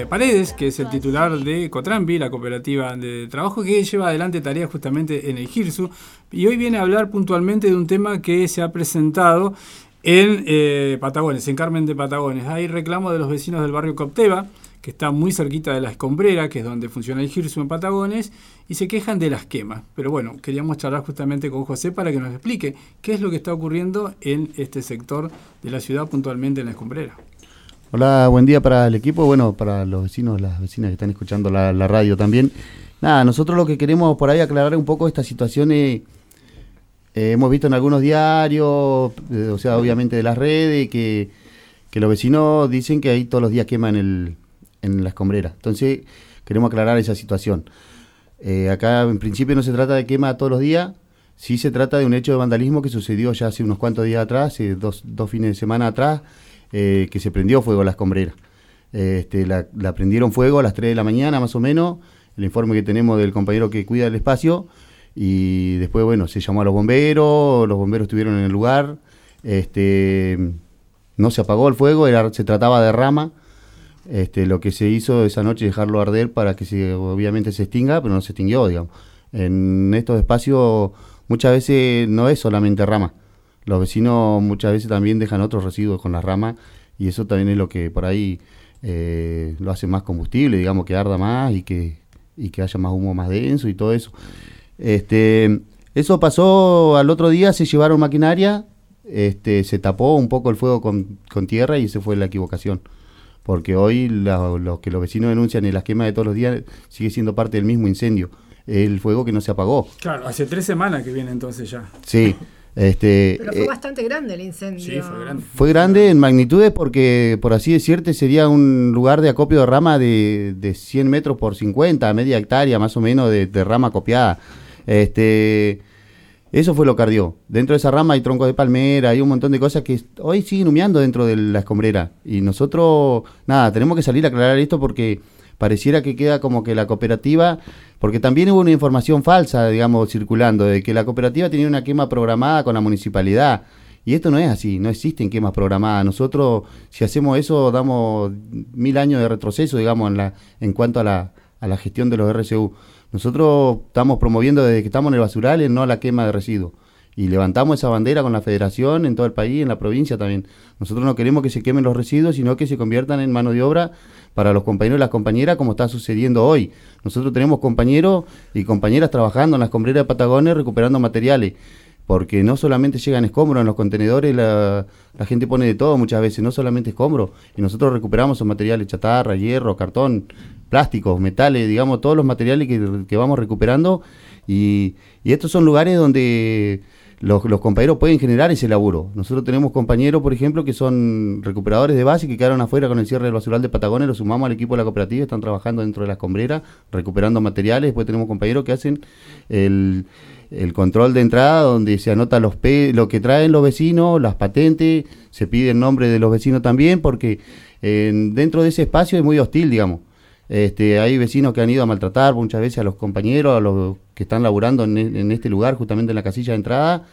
Paredes, que es el titular de Cotrampi, la cooperativa de trabajo que lleva adelante tareas justamente en el GIRSU, y hoy viene a hablar puntualmente de un tema que se ha presentado en Patagones, en Carmen de Patagones. Hay reclamo de los vecinos del barrio Copteva, que está muy cerquita de la Escombrera, que es donde funciona el GIRSU en Patagones, y se quejan de las quemas. Pero bueno, queríamos charlar justamente con José para que nos explique qué es lo que está ocurriendo en este sector de la ciudad, puntualmente en la Escombrera. Hola, buen día para el equipo, bueno, para los vecinos, las vecinas que están escuchando la radio también. Nada, nosotros lo que queremos por ahí aclarar un poco esta situación, hemos visto en algunos diarios, o sea, obviamente de las redes, que los vecinos dicen que ahí todos los días queman en la Escombrera. Entonces, queremos aclarar esa situación. Acá, en principio, no se trata de quema todos los días, sí se trata de un hecho de vandalismo que sucedió ya hace unos cuantos días atrás, dos fines de semana atrás, que se prendió fuego a la Escombrera. La prendieron fuego a las 3 de la mañana, más o menos, el informe que tenemos del compañero que cuida el espacio, y después, bueno, se llamó a los bomberos estuvieron en el lugar, no se apagó el fuego, se trataba de rama. Lo que se hizo esa noche es dejarlo arder para que obviamente se extinga, pero no se extinguió, digamos. En estos espacios muchas veces no es solamente rama, los vecinos muchas veces también dejan otros residuos con las ramas, y eso también es lo que por ahí lo hace más combustible, digamos, que arda más y que haya más humo más denso y todo eso. Eso pasó al otro día, se llevaron maquinaria, se tapó un poco el fuego con tierra, y esa fue la equivocación. Porque hoy lo que los vecinos denuncian en las quemas de todos los días sigue siendo parte del mismo incendio, el fuego que no se apagó. Claro, hace 3 semanas que viene entonces ya. Sí. Pero fue bastante grande el incendio. Sí, fue grande. Fue grande en magnitudes porque, por así decirte, sería un lugar de acopio de rama de 100 metros por 50, media hectárea más o menos de rama acopiada. Eso fue lo que ardió. Dentro de esa rama hay troncos de palmera, hay un montón de cosas que hoy siguen humeando dentro de la Escombrera. Y nosotros, nada, tenemos que salir a aclarar esto porque pareciera que queda como que la cooperativa, porque también hubo una información falsa, digamos, circulando, de que la cooperativa tenía una quema programada con la municipalidad. Y esto no es así, no existen quemas programadas. Nosotros, si hacemos eso, damos 1000 años de retroceso, digamos, en cuanto a la gestión de los RCU. Nosotros estamos promoviendo desde que estamos en el basural no la quema de residuos. Y levantamos esa bandera con la federación en todo el país, en la provincia también. Nosotros no queremos que se quemen los residuos, sino que se conviertan en mano de obra para los compañeros y las compañeras, como está sucediendo hoy. Nosotros tenemos compañeros y compañeras trabajando en las Escombrera de Patagones recuperando materiales, porque no solamente llegan escombros en los contenedores, la gente pone de todo muchas veces, no solamente escombros, y nosotros recuperamos esos materiales, chatarra, hierro, cartón, plásticos, metales, digamos, todos los materiales que vamos recuperando, y estos son lugares donde los compañeros pueden generar ese laburo. Nosotros tenemos compañeros, por ejemplo, que son recuperadores de base, que quedaron afuera con el cierre del basural de Patagones, los sumamos al equipo de la cooperativa, están trabajando dentro de la Escombrera, recuperando materiales. Después tenemos compañeros que hacen el control de entrada, donde se anota lo que traen los vecinos, las patentes, se pide el nombre de los vecinos también, porque dentro de ese espacio es muy hostil, digamos. Hay vecinos que han ido a maltratar muchas veces a los compañeros, a los que están laburando en este lugar, justamente en la casilla de entrada,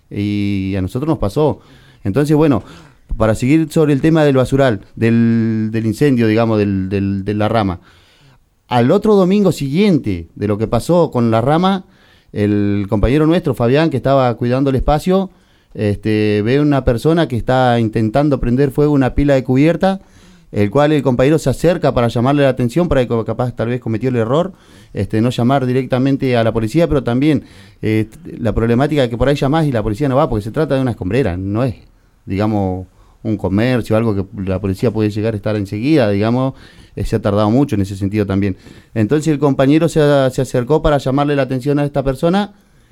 y a nosotros nos pasó. Entonces, bueno, para seguir sobre el tema del basural, del incendio, digamos, de la rama. Al otro domingo siguiente de lo que pasó con la rama, el compañero nuestro, Fabián, que estaba cuidando el espacio, ve una persona que está intentando prender fuego una pila de cubierta, el cual el compañero se acerca para llamarle la atención, para que capaz tal vez cometió el error, no llamar directamente a la policía, pero también la problemática de que por ahí llamás y la policía no va, porque se trata de una escombrera, no es, digamos, un comercio, algo que la policía puede llegar a estar enseguida, digamos, se ha tardado mucho en ese sentido también. Entonces el compañero se acercó para llamarle la atención a esta persona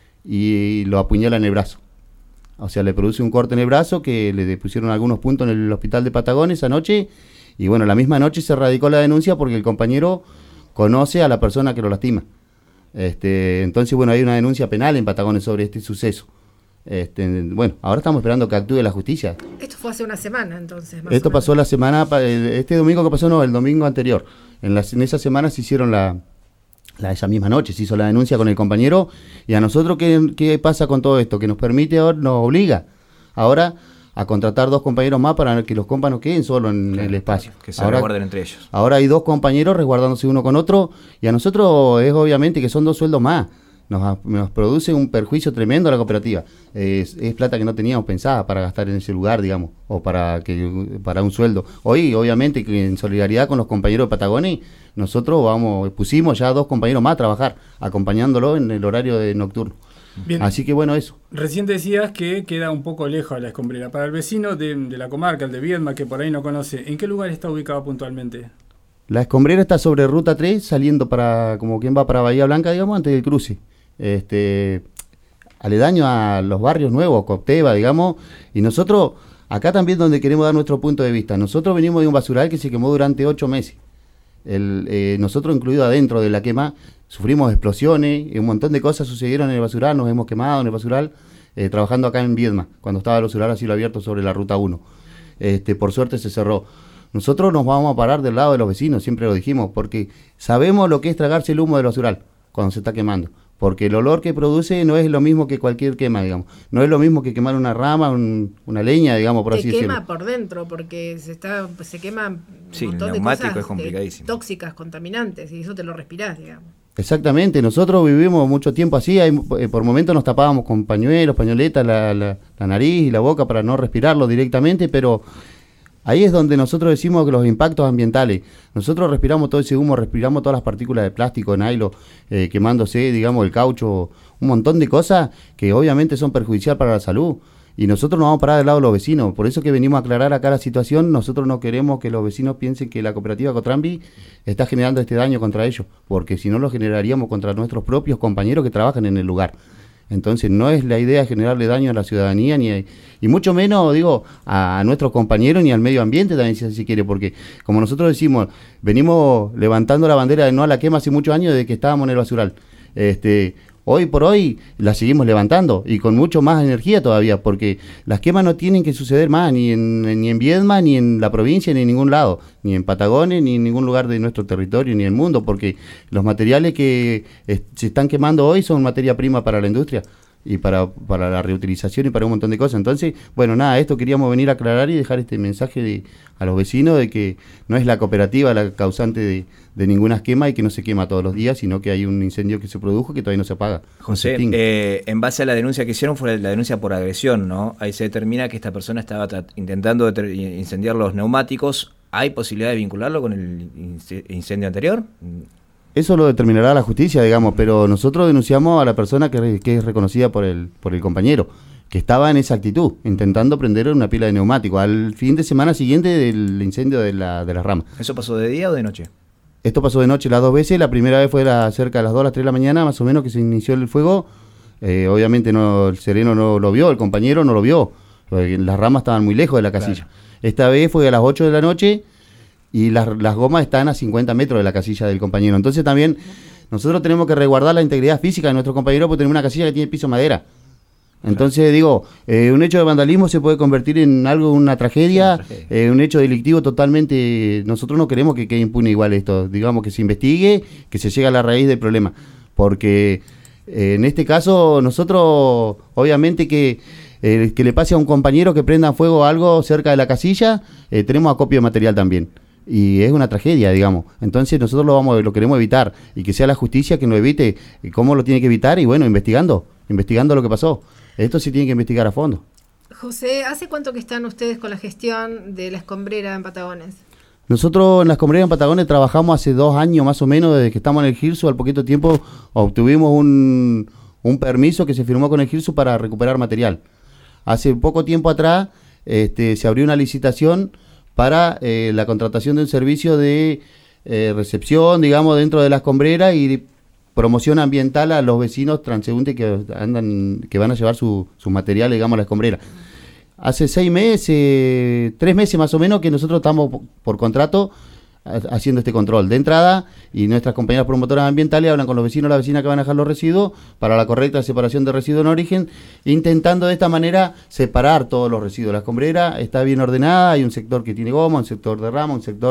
y lo apuñala en el brazo. O sea, le produce un corte en el brazo que le pusieron algunos puntos en el hospital de Patagones esa noche. Y bueno, la misma noche se radicó la denuncia porque el compañero conoce a la persona que lo lastima. Entonces, bueno, hay una denuncia penal en Patagones sobre este suceso. Bueno, ahora estamos esperando que actúe la justicia. Esto fue hace una semana, entonces. Esto pasó la semana, este domingo que pasó, no, el domingo anterior. En esa semana se hicieron esa misma noche, se hizo la denuncia con el compañero. Y a nosotros, ¿qué pasa con todo esto? Que nos permite, ahora nos obliga ahora a contratar 2 compañeros más para que los compas no queden solo en el espacio. Que se resguarden entre ellos. Ahora hay 2 compañeros resguardándose uno con otro, y a nosotros es obviamente que son 2 sueldos más. Nos produce un perjuicio tremendo a la cooperativa. Es plata que no teníamos pensada para gastar en ese lugar, digamos, o para un sueldo. Hoy, obviamente, que en solidaridad con los compañeros de Patagones, nosotros pusimos ya 2 compañeros más a trabajar, acompañándolo en el horario de nocturno. Bien. Así que bueno, eso. Recién decías que queda un poco lejos la escombrera. Para el vecino de la comarca, el de Viedma, que por ahí no conoce, ¿en qué lugar está ubicado puntualmente? La escombrera está sobre Ruta 3, saliendo como quien va para Bahía Blanca, digamos, antes del cruce. Aledaño a los barrios nuevos, Copteva, digamos, y nosotros, acá también donde queremos dar nuestro punto de vista, nosotros venimos de un basural que se quemó durante 8 meses. Nosotros, incluido adentro de la quema, sufrimos explosiones, y un montón de cosas sucedieron en el basural, nos hemos quemado en el basural, trabajando acá en Viedma, cuando estaba el basural a cielo abierto sobre la Ruta 1. Por suerte se cerró. Nosotros nos vamos a parar del lado de los vecinos, siempre lo dijimos, porque sabemos lo que es tragarse el humo del basural cuando se está quemando. Porque el olor que produce no es lo mismo que cualquier quema, digamos. No es lo mismo que quemar una rama, una leña, digamos, por así decirlo. Se quema por dentro, porque se quema un montón de neumático cosas es complicadísimo. Tóxicas, contaminantes, y eso te lo respirás, digamos. Exactamente, nosotros vivimos mucho tiempo así, por momentos nos tapábamos con pañuelos, pañoletas, la nariz y la boca para no respirarlo directamente, pero ahí es donde nosotros decimos que los impactos ambientales, nosotros respiramos todo ese humo, respiramos todas las partículas de plástico, de nylon, quemándose, digamos, el caucho, un montón de cosas que obviamente son perjudiciales para la salud. Y nosotros nos vamos a parar del lado de los vecinos, por eso que venimos a aclarar acá la situación. Nosotros no queremos que los vecinos piensen que la cooperativa Cotrambi está generando este daño contra ellos, porque si no lo generaríamos contra nuestros propios compañeros que trabajan en el lugar. Entonces no es la idea generarle daño a la ciudadanía, y mucho menos, digo, a nuestros compañeros ni al medio ambiente también, si se quiere, porque como nosotros decimos, venimos levantando la bandera de no a la quema hace muchos años desde que estábamos en el basural. Hoy por hoy la seguimos levantando y con mucho más energía todavía, porque las quemas no tienen que suceder más ni en Viedma, ni en la provincia, ni en ningún lado, ni en Patagones, ni en ningún lugar de nuestro territorio, ni en el mundo, porque los materiales que se están quemando hoy son materia prima para la industria y para la reutilización y para un montón de cosas. Entonces, bueno, nada, esto queríamos venir a aclarar y dejar este mensaje a los vecinos de que no es la cooperativa la causante de ninguna quema y que no se quema todos los días, sino que hay un incendio que se produjo que todavía no se apaga. José, en base a la denuncia que hicieron, fue la denuncia por agresión, ¿no? Ahí se determina que esta persona estaba intentando incendiar los neumáticos. ¿Hay posibilidad de vincularlo con el incendio anterior? Eso lo determinará la justicia, digamos, pero nosotros denunciamos a la persona que es reconocida por el compañero, que estaba en esa actitud, intentando prender una pila de neumáticos, al fin de semana siguiente del incendio de la rama. ¿Eso pasó de día o de noche? Esto pasó de noche las 2 veces, la primera vez fue cerca de las 2 a las 3 de la mañana, más o menos, que se inició el fuego. Obviamente el sereno no lo vio, el compañero no lo vio, las ramas estaban muy lejos de la casilla. Claro. Esta vez fue a las 8 de la noche, y las gomas están a 50 metros de la casilla del compañero. Entonces también nosotros tenemos que resguardar la integridad física de nuestro compañero, porque tenemos una casilla que tiene piso madera. Entonces digo, un hecho de vandalismo se puede convertir en una tragedia, un hecho delictivo totalmente. Nosotros no queremos que quede impune igual esto, digamos, que se investigue, que se llegue a la raíz del problema, porque en este caso nosotros, obviamente que le pase a un compañero que prenda fuego algo cerca de la casilla, tenemos acopio de material también. Y es una tragedia, digamos. Entonces nosotros lo queremos evitar, y que sea la justicia quien lo evite. ¿Y cómo lo tiene que evitar? Y bueno, investigando lo que pasó. Esto sí tiene que investigar a fondo. José, ¿hace cuánto que están ustedes con la gestión de la escombrera en Patagones? Nosotros en la escombrera en Patagones trabajamos hace 2 años más o menos, desde que estamos en el GIRSU. Al poquito tiempo obtuvimos un permiso que se firmó con el GIRSU para recuperar material. Hace poco tiempo atrás se abrió una licitación para la contratación de un servicio de recepción, digamos, dentro de la escombrera y promoción ambiental a los vecinos transeúntes que van a llevar sus materiales, digamos, a la escombrera. Hace 6 meses, 3 meses más o menos, que nosotros estamos por contrato haciendo este control de entrada, y nuestras compañeras promotoras ambientales hablan con los vecinos y las vecinas que van a dejar los residuos para la correcta separación de residuos en origen, intentando de esta manera separar todos los residuos. La escombrera está bien ordenada, hay un sector que tiene goma, un sector de rama, un sector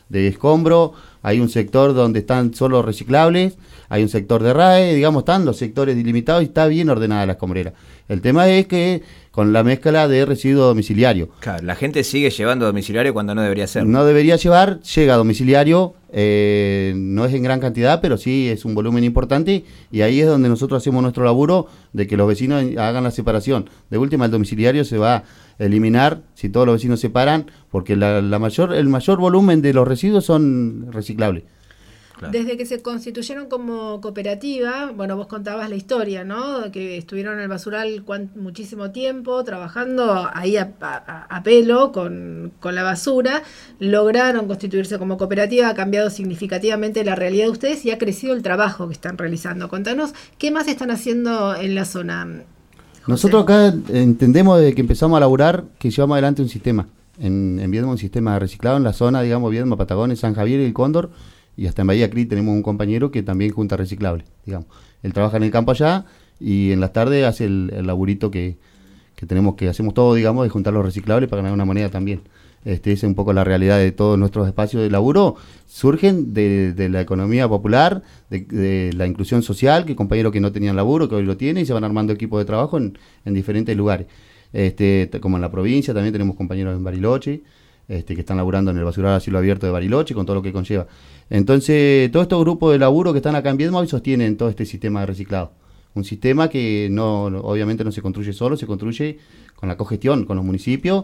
de escombro, hay un sector donde están solo reciclables, hay un sector de RAE, digamos, están los sectores delimitados y está bien ordenada la escombrera. El tema es que con la mezcla de residuo domiciliario. Claro, la gente sigue llevando domiciliario cuando no debería ser. No debería llevar, llega a domiciliario, no es en gran cantidad, pero sí es un volumen importante, y ahí es donde nosotros hacemos nuestro laburo de que los vecinos hagan la separación. De última, el domiciliario se va a eliminar si todos los vecinos separan, porque el mayor volumen de los residuos son reciclables. Claro. Desde que se constituyeron como cooperativa, bueno, vos contabas la historia, ¿no? Que estuvieron en el basural muchísimo tiempo trabajando ahí a pelo con la basura, lograron constituirse como cooperativa, ha cambiado significativamente la realidad de ustedes y ha crecido el trabajo que están realizando. Contanos, ¿qué más están haciendo en la zona, José? Nosotros acá entendemos desde que empezamos a laburar que llevamos adelante un sistema, en Viedma un sistema de reciclado en la zona, digamos, Viedma, Patagones, San Javier y el Cóndor. Y hasta en Bahía Cri tenemos un compañero que también junta reciclables, digamos. Él trabaja en el campo allá y en las tardes hace el laburito que hacemos todo, digamos, de juntar los reciclables para ganar una moneda también. Esa es un poco la realidad de todos nuestros espacios de laburo. Surgen de la economía popular, de la inclusión social, que compañeros que no tenían laburo, que hoy lo tienen, y se van armando equipos de trabajo en diferentes lugares. Como en la provincia, también tenemos compañeros en Bariloche, que están laburando en el basural a cielo abierto de Bariloche, con todo lo que conlleva. Entonces, todos estos grupos de laburo que están acá en Viedma hoy sostienen todo este sistema de reciclado. Un sistema que obviamente no se construye solo, se construye con la cogestión, con los municipios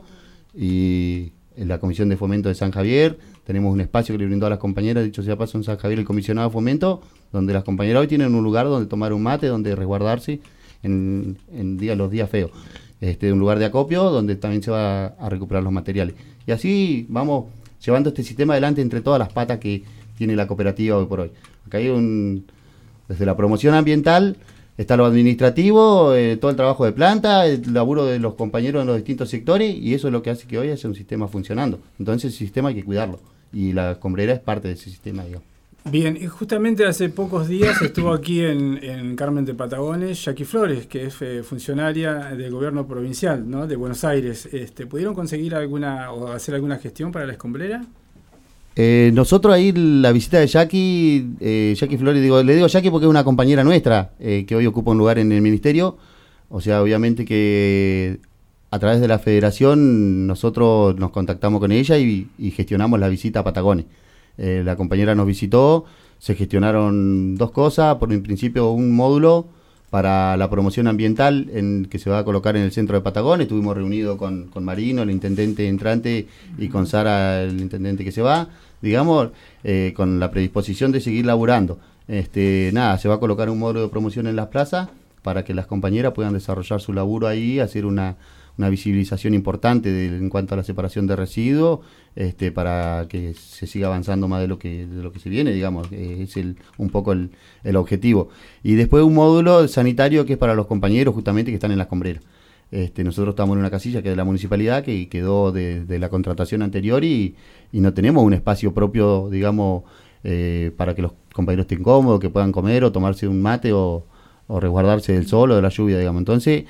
y en la Comisión de Fomento de San Javier. Tenemos un espacio que le brindó a las compañeras, dicho sea paso, en San Javier el comisionado de fomento, donde las compañeras hoy tienen un lugar donde tomar un mate, donde resguardarse en los días feos. Un lugar de acopio donde también se va a recuperar los materiales. Y así vamos llevando este sistema adelante entre todas las patas que tiene la cooperativa hoy por hoy. Acá hay desde la promoción ambiental, está lo administrativo, todo el trabajo de planta, el laburo de los compañeros en los distintos sectores, y eso es lo que hace que hoy haya un sistema funcionando. Entonces el sistema hay que cuidarlo, y la escombrera es parte de ese sistema, digamos. Bien, y justamente hace pocos días estuvo aquí en Carmen de Patagones Jackie Flores, que es funcionaria del gobierno provincial, ¿no?, de Buenos Aires. ¿Pudieron conseguir o hacer alguna gestión para la escombrera? Nosotros ahí la visita de Jackie Flores, le digo Jackie porque es una compañera nuestra que hoy ocupa un lugar en el ministerio. O sea, obviamente que a través de la federación nosotros nos contactamos con ella y gestionamos la visita a Patagones. La compañera nos visitó, se gestionaron dos cosas. Por en principio un módulo para la promoción ambiental que se va a colocar en el centro de Patagones. Estuvimos reunidos con Marino, el intendente entrante, y con Sara, el intendente que se va, digamos, con la predisposición de seguir laburando. Se va a colocar un módulo de promoción en las plazas para que las compañeras puedan desarrollar su laburo ahí, hacer una visibilización importante en cuanto a la separación de residuos, para que se siga avanzando más de lo que se viene, digamos, es un poco el objetivo. Y después un módulo sanitario que es para los compañeros justamente que están en las escombreras. Nosotros estamos en una casilla que es de la municipalidad, que quedó de la contratación anterior, y no tenemos un espacio propio, digamos, para que los compañeros estén cómodos, que puedan comer o tomarse un mate o resguardarse del sol o de la lluvia, digamos. Entonces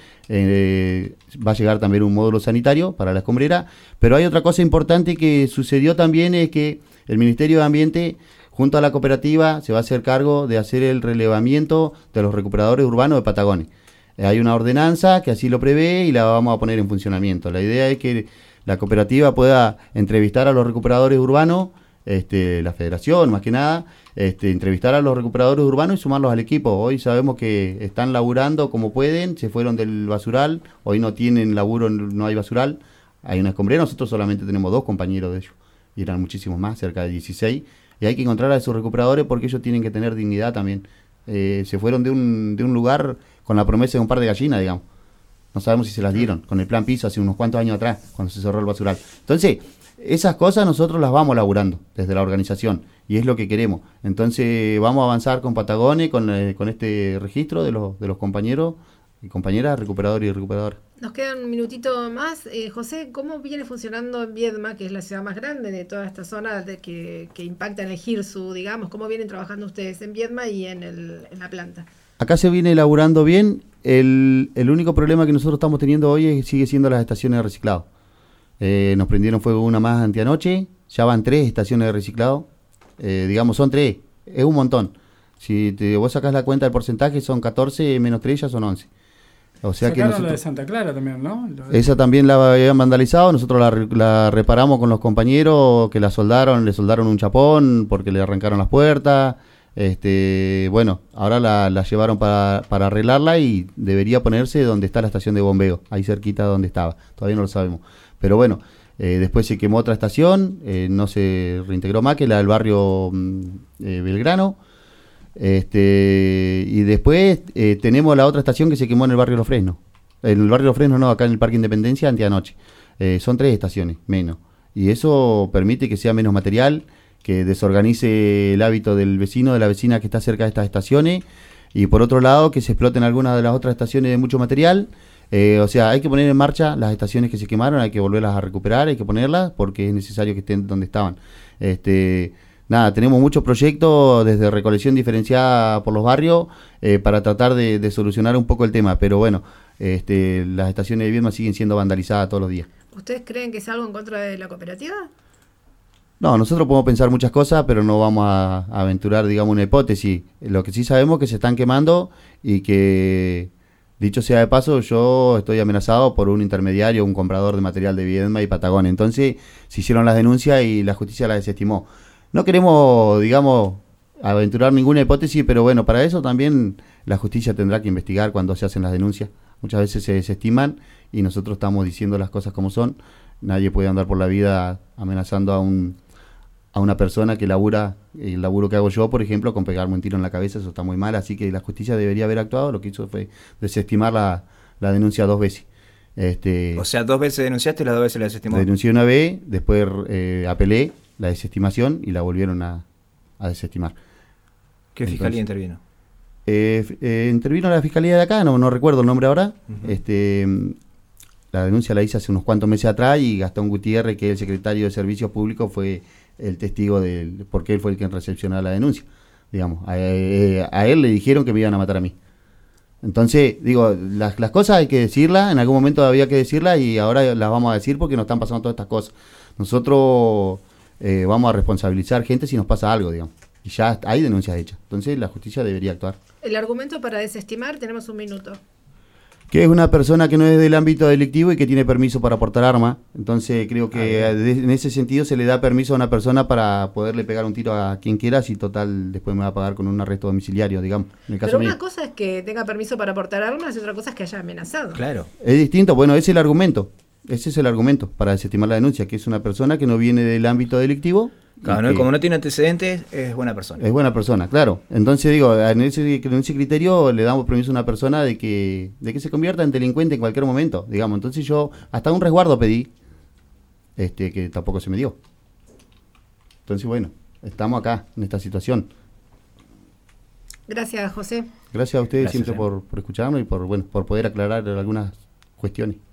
va a llegar también un módulo sanitario para la escombrera. Pero hay otra cosa importante que sucedió también, es que el Ministerio de Ambiente junto a la cooperativa se va a hacer cargo de hacer el relevamiento de los recuperadores urbanos de Patagones. Hay una ordenanza que así lo prevé y la vamos a poner en funcionamiento. La idea es que la cooperativa pueda entrevistar a los recuperadores urbanos, la federación más que nada, entrevistar a los recuperadores urbanos y sumarlos al equipo. Hoy sabemos que están laburando como pueden, se fueron del basural, hoy no tienen laburo, no hay basural, hay una escombrera. Nosotros solamente tenemos 2 compañeros de ellos, y eran muchísimos más, cerca de 16, y hay que encontrar a esos recuperadores porque ellos tienen que tener dignidad también. Se fueron de un lugar con la promesa de un par de gallinas, digamos. No sabemos si se las dieron con el plan piso hace unos cuantos años atrás, cuando se cerró el basural. Entonces, esas cosas nosotros las vamos laburando desde la organización, y es lo que queremos. Entonces vamos a avanzar con Patagones, con este registro de los compañeros y compañeras, recuperadores y recuperadoras. Nos queda un minutito más. José, ¿cómo viene funcionando en Viedma, que es la ciudad más grande de toda esta zona que impacta en el GIRSU, digamos? ¿Cómo vienen trabajando ustedes en Viedma y en la planta? Acá se viene laburando bien. El único problema que nosotros estamos teniendo hoy sigue siendo las estaciones de reciclado. Nos prendieron fuego una más anteanoche, ya van 3 estaciones de reciclado. Digamos, son 3, es un montón. Si vos sacás la cuenta del porcentaje, son 14 menos 3, ya son 11. O sea Sacaron que nosotros, la de Santa Clara también, ¿no? esa también la habían vandalizado, nosotros la reparamos con los compañeros que la soldaron, le soldaron un chapón porque le arrancaron las puertas. Bueno, ahora la llevaron para arreglarla y debería ponerse donde está la estación de bombeo, ahí cerquita donde estaba, todavía no lo sabemos. Pero bueno, después se quemó otra estación, no se reintegró más, que la del barrio Belgrano. Y después tenemos la otra estación que se quemó en el barrio Los Fresnos. En el barrio Los Fresnos no, acá en el Parque Independencia, anteanoche. Son 3 estaciones, menos. Y eso permite que sea menos material, que desorganice el hábito del vecino, de la vecina que está cerca de estas estaciones. Y por otro lado, que se exploten algunas de las otras estaciones de mucho material. O sea, hay que poner en marcha las estaciones que se quemaron, hay que volverlas a recuperar, hay que ponerlas porque es necesario que estén donde estaban. Nada, tenemos muchos proyectos desde recolección diferenciada por los barrios para tratar de solucionar un poco el tema, pero bueno, las estaciones de Viedma siguen siendo vandalizadas todos los días. ¿Ustedes creen que es algo en contra de la cooperativa? No, nosotros podemos pensar muchas cosas, pero no vamos a aventurar, digamos, una hipótesis. Lo que sí sabemos es que se están quemando y que, dicho sea de paso, yo estoy amenazado por un intermediario, un comprador de material de Viedma y Patagonia. Entonces, se hicieron las denuncias y la justicia las desestimó. No queremos, digamos, aventurar ninguna hipótesis, pero bueno, para eso también la justicia tendrá que investigar cuando se hacen las denuncias. Muchas veces se desestiman y nosotros estamos diciendo las cosas como son. Nadie puede andar por la vida amenazando a una persona que labura, el laburo que hago yo, por ejemplo, con pegarme un tiro en la cabeza, eso está muy mal, así que la justicia debería haber actuado. Lo que hizo fue desestimar la denuncia 2 veces. O sea, 2 veces denunciaste y las 2 veces la desestimó. Denuncié una vez, después apelé la desestimación y la volvieron a desestimar. ¿Qué fiscalía intervino? Intervino la fiscalía de acá, no recuerdo el nombre ahora. La denuncia la hice hace unos cuantos meses atrás y Gastón Gutiérrez, que es el secretario de Servicios Públicos, fue el testigo porque él fue el que recepcionó la denuncia. Digamos, a él le dijeron que me iban a matar a mí. Entonces, digo, las cosas hay que decirlas, en algún momento había que decirlas y ahora las vamos a decir porque nos están pasando todas estas cosas. Nosotros vamos a responsabilizar gente si nos pasa algo, digamos. Y ya hay denuncias hechas. Entonces la justicia debería actuar. El argumento para desestimar, tenemos un minuto. Que es una persona que no es del ámbito delictivo y que tiene permiso para portar arma. Entonces creo que en ese sentido se le da permiso a una persona para poderle pegar un tiro a quien quiera, si total después me va a pagar con un arresto domiciliario, digamos. En el caso Pero mío. una cosa es que tenga permiso para portar armas y otra cosa es que haya amenazado. Claro. Es distinto, bueno, ese es el argumento. Ese es el argumento para desestimar la denuncia, que es una persona que no viene del ámbito delictivo. Claro, como no tiene antecedentes, es buena persona. Es buena persona, claro. Entonces digo, en ese criterio le damos permiso a una persona de que se convierta en delincuente en cualquier momento, digamos. Entonces yo hasta un resguardo pedí, que tampoco se me dio. Entonces bueno, estamos acá en esta situación. Gracias, José. Gracias a ustedes Gracias, siempre por escucharnos y por poder aclarar algunas cuestiones.